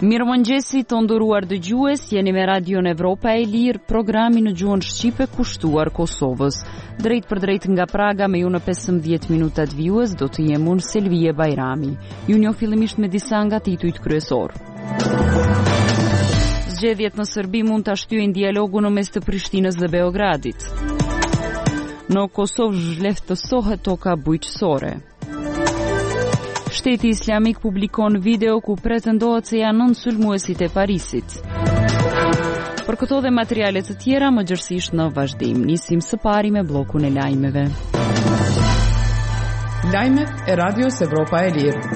Mirëmëngjesi të nderuar dëgjues, jeni me Radion Evropa e Lirë, programi në gjuhën shqipe kushtuar Kosovës. Drejt për drejt nga Praga me ju në 15 minutat vijues do të jem unë Selvie Bajrami. Ju njoh fillimisht me disa nga titujt kryesor. Zgjedhjet në Serbi mund ta shtyjnë dialogun në mes të Prishtinës dhe Beogradit. Në Kosovë zhleftësohet toka bujqësore. Shteti Islamik publikon video ku pretendohet se janë 9 sulmuesit e Parisit. Për këto dhe materialet të tjera më gjërësisht në vazhdim. Nisim së pari me blokun e lajmeve. Lajmet e Radios Evropa e Lirë.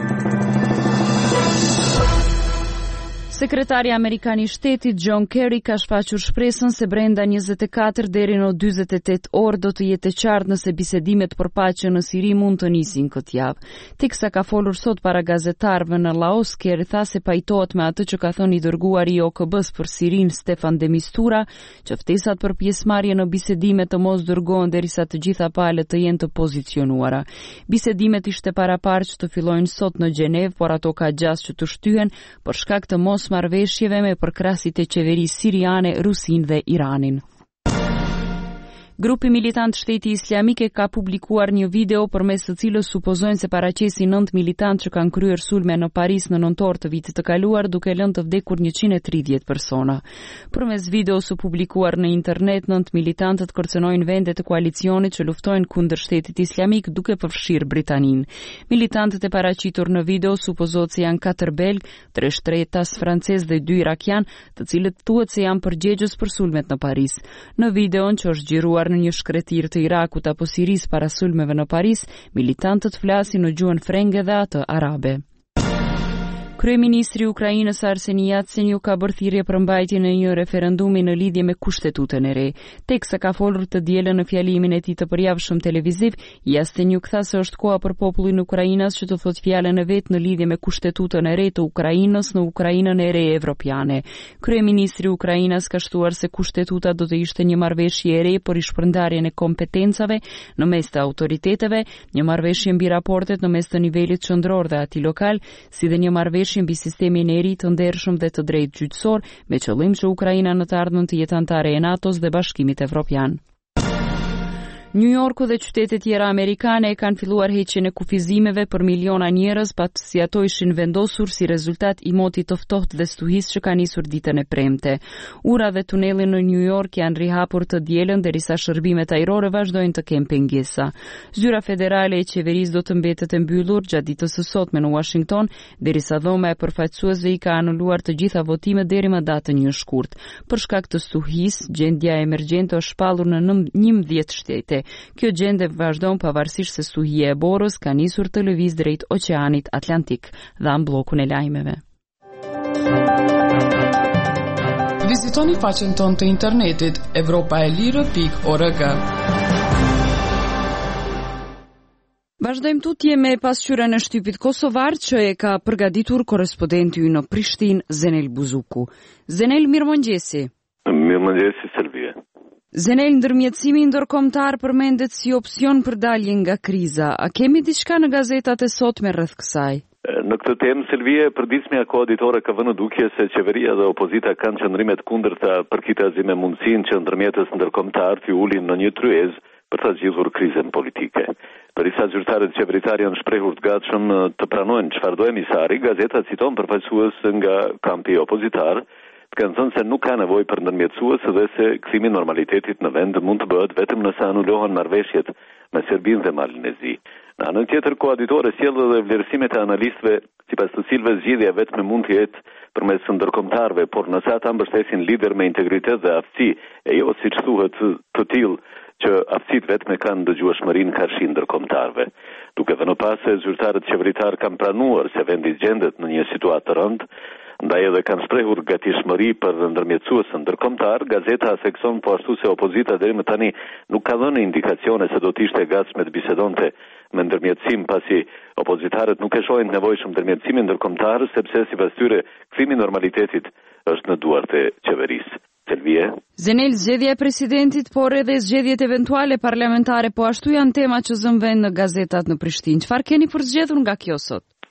Sekretari Amerikan i Shtetit John Kerry ka shfaqur shpresën se brenda 24 deri në 48 orë do të jetë e qartë nëse bisedimet për paqe në Siri mund të nisin këtë javë. Teksa ka folur sot para gazetarëve në Laos, Kerry tha se pajtohet me atë që ka thënë i dërguari i OKB-s për Sirin Stefan de Mistura, që ftesat për pjesëmarrje në bisedime të mos dërgohen derisa të gjitha palët të jenë të pozicionuara. Bisedimet ishte paraparë që të fillojnë sot në Gjenevë, por ato ka gjas që të shtyhen për shkak të mos marrëveshjeve me përkrasit e qeverisë siriane, Rusin dhe Iranin. Grupi militant Shteti Islamik ka publikuar një video përmes të cilës supozojnë se paraqesin 9 militantë që kanë kryer sulme në Paris në nëntor të vitit të kaluar, duke lënë të vdekur 130 persona. Përmes videos së publikuar në internet, 9 militantët kërcënojnë vende të koalicionit që luftojnë kundër Shtetit Islamik, duke përfshirë Britaninë. Militantët e paraqitur në video supozohet se janë 4 belg, 3 shtretas francez dhe 2 irakian, të cilët thuhet se janë përgjegjës për sulmet në Paris. Në videon që është xhiruar në një shkretir të Irakut apo Siris para sulmeve në Paris, militantët flasin në gjuhën frenge dhe atë arabe. Kryeministri i Ukrainës Arseni Yatsenyuk ka bërë thirrje për mbajtjen e një referendumi në lidhje me kushtetutën e re. Teksa ka folur të dielën në fjalimin e tij të përjavshëm televiziv, Yatsenyuk tha se është koha për popullin e Ukrainës që të thotë fjalën e vet në lidhje me kushtetutën e re të Ukrainës në Ukrainën e re evropiane. Kryeministri i Ukrainës ka shtuar se kushtetuta do të ishte një marrëveshje e re për shpërndarjen e kompetencave në mes të autoriteteve, një marrëveshje mbi raportet në mes të nivelit qendror dhe atij lokal, si dhe një marrëveshje mbi sistemin e ri të ndershëm dhe të drejtë gjyqësor, me qëllim që Ukraina në të ardhmen të jetë anëtare e NATO-s dhe Bashkimit Evropian. New Yorku dhe qytete tjera amerikane kanë filluar heqjen e kufizimeve për miliona njerëz pasi ato ishin vendosur si rezultat i motit të ftohtë dhe stuhisë që ka nisur ditën e premte. Ura dhe tuneli në New York janë rihapur të dielën derisa shërbimet ajrore vazhdojnë të kenë pengesa. Zyra federale e qeverisë do të mbetet e mbyllur gjatë ditës së sotme në Washington, derisa dhoma e përfaqësuesve i ka anuluar të gjitha votimet deri më datën 1 shkurt. Për shkak të stuhisë, gjendja emergjente është shpallur në 11 shtete. Kjo gjendje vazhdon pavarësisht se stuhia e Borës ka nisur të lëviz drejt Oqeanit Atlantik, dha blokun e lajmeve. Vizitoni faqen tonë të internetit europaelire.org. Vazhdojmë tutje me pasqyrën e shtypit kosovar që e ka përgatitur korrespondenti ynë në Prishtinë, Zenel Buzuku. Zenel, mirëmëngjesi. Mirëmëngjesi, Selvie. Zenel, ndërmjetësimi ndërkombëtar përmendet si opsion për dalje nga kriza. A kemi diçka në gazetat e sotme rreth kësaj? Në këtë temë, Selvie, përditshmja koaditore ka vënë dukje se qeveria dhe opozita kanë qëndrime të kundërta përkitazi me mundësinë që ndërmjetës ndërkombëtar të ulin në një tryezë për të zgjidhur krizën politike. Përisa zyrtarët qeveritar janë shprehur të gatshëm të pranojnë çfarë do emisari, gazeta citon përfaqësues nga kampi opozitar, të kanë thënë se nuk ka nevojë për ndërmjetësues dhe se kthimi normalitetit në vend mund të bëhet vetëm nëse anulohen marrëveshjet me Serbinë dhe Malinezi. Në anën tjetër, koaditore sjell edhe vlerësimet e analistëve, sipas të cilëve zgjidhja vetme mund të jetë përmes ndërkombëtarëve, por nëse ata mbështesin lider me integritet dhe aftësi, e jo siç thuhet të tillë që aftësitë vetme kanë dëgjueshmërinë karshi ndërkombëtarëve. Duke vënë pas se zyrtarët qeveritar kanë pranuar se vendi gjendet në një situatë të rëndë, ndaj edhe kanë shprehur gatishmëri për ndërmjetësuesën ndërkombëtar, gazeta thekson po ashtu se opozita deri më tani nuk ka dhënë indikacione se do të ishte e gatshme të bisedonte me ndërmjetësim, pasi opozitarët nuk e shohin të nevojshëm ndërmjetësimin ndërkombëtar, sepse sipas tyre kthimi i normalitetit është në duart e qeverisë. Selvie. Zenel, zgjedhja e presidentit, por edhe zgjedhjet eventuale parlamentare po ashtu janë tema që zënë vend në gazetat në Prishtinë. Çfarë keni për zgjedhur nga kjo sot?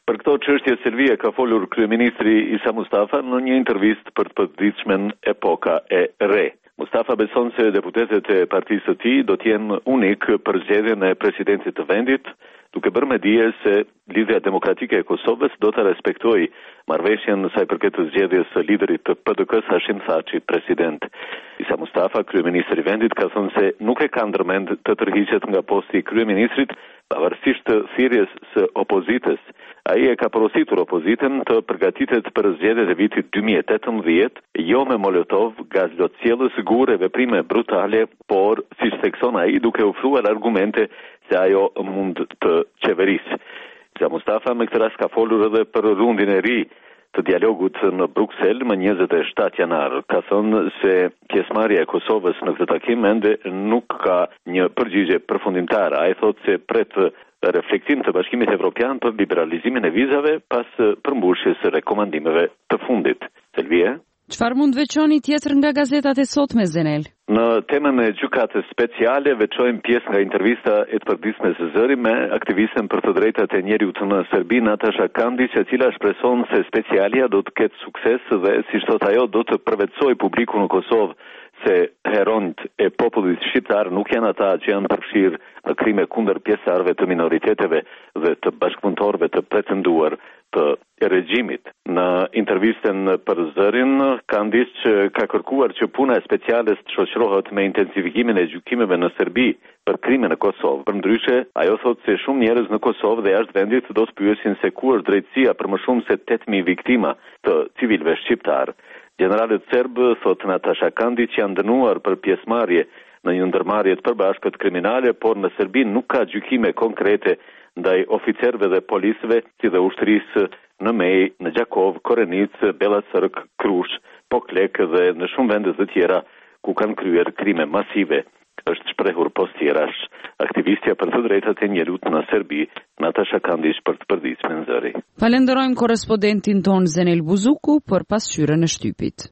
Për këto çështje Selvia ka folur kryeministri Isa Mustafa në një intervistë për të përditshmen Epoka e Re. Mustafa beson se deputetët e partisë së tij do të jenë unik për zgjedhjen e presidentit të vendit, duke bërë me dije se Lidhja Demokratike e Kosovës do të respektojë marrëveshjen sa i përket zgjedhjes së liderit të PDK-s Hashim Thaçi president. Isa Mustafa, kryeministri i vendit, ka thënë se nuk e ka ndërmend të tërhiqet nga posti i kryeministrit pavarësisht të thirrjes së opozitës. Ai e ka porositur opozitën të përgatitet për zgjedhjet e vitit 2018, jo me molotov, gaz lotësjellës, gurë e veprime brutale, por siç thekson ai duke ofruar argumente se ajo mund të qeverisë. Isa Mustafa me këtë rast ka folur edhe për rundin e ri të dialogut në Bruksel më 27 janar. Ka thënë se pjesëmarrja e Kosovës në këtë takim ende nuk ka një përgjigje përfundimtare. Ai thotë se pret reflektim të Bashkimit Evropian për liberalizimin e vizave pas përmbushjes së rekomandimeve të fundit. Selvia? Çfarë mund veçoni tjetër nga gazetat e sotme, Zenel? Në temën e gjykatës speciale veçojmë pjesë nga intervista e të përditshme së Zëri me aktivisten për të drejtat e njeriut në Serbi, Natasha Kandić, e cila shpreson se specialia do të ketë sukses dhe, siç thot ajo, do të përvetësojë publikun në Kosovë se heronjt e popullit shqiptar nuk janë ata që janë përfshirë në krime kundër pjesëtarëve të minoriteteve dhe të bashkëpunëtorëve të pretenduar të regjimit. Në intervistën për Zërin, Kandić ka kërkuar që puna e speciales të shoqërohet me intensifikimin e gjykimeve në Serbi për krime në Kosovë. Përndryshe, ajo thotë se shumë njerëz në Kosovë dhe jashtë vendit do të pyesin se ku është drejtësia për më shumë se 8.000 viktima të civilëve shqiptar. Generalet serbë, thot Natasha Kandić, janë dënuar për pjesëmarrje në një ndërmarrje të përbashkët kriminale, por në Serbi nuk ka gjykime konkrete ndaj oficerëve dhe policëve, si dhe ushtrisë në Mej, në Gjakov, Korenic, Bela Crk, Krush, Poklek dhe në shumë vende të tjera ku kanë kryer krime masive. Është shprehur postjerash aktivistja për të drejtat e njerëzit në Serbi, Natasha Kandić, për të përditshme në Zëri. Falenderojmë korrespondentin ton Zenel Buzuku për pasqyrën e shtypit.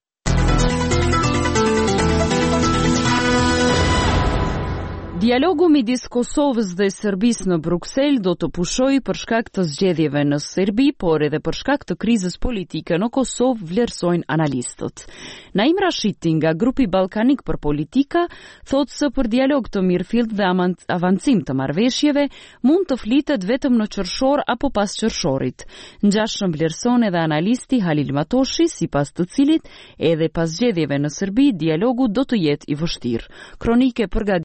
Dialogu midis Kosovës dhe Serbisë në Bruksel do të pushojë për shkak të zgjedhjeve në Serbi, por edhe për shkak të krizës politike në Kosovë, vlerësojnë analistët. Naim Rashiti nga Grupi Ballkanik për Politika thotë se për dialog të mirëfillt dhe avancim të marrëveshjeve mund të flitet vetëm në qershor apo pas qershorit. Ngjashëm vlerëson edhe analisti Halil Matoshi, sipas të cilit edhe pas zgjedhjeve në Serbi dialogu do të jetë i vështirë. Kronike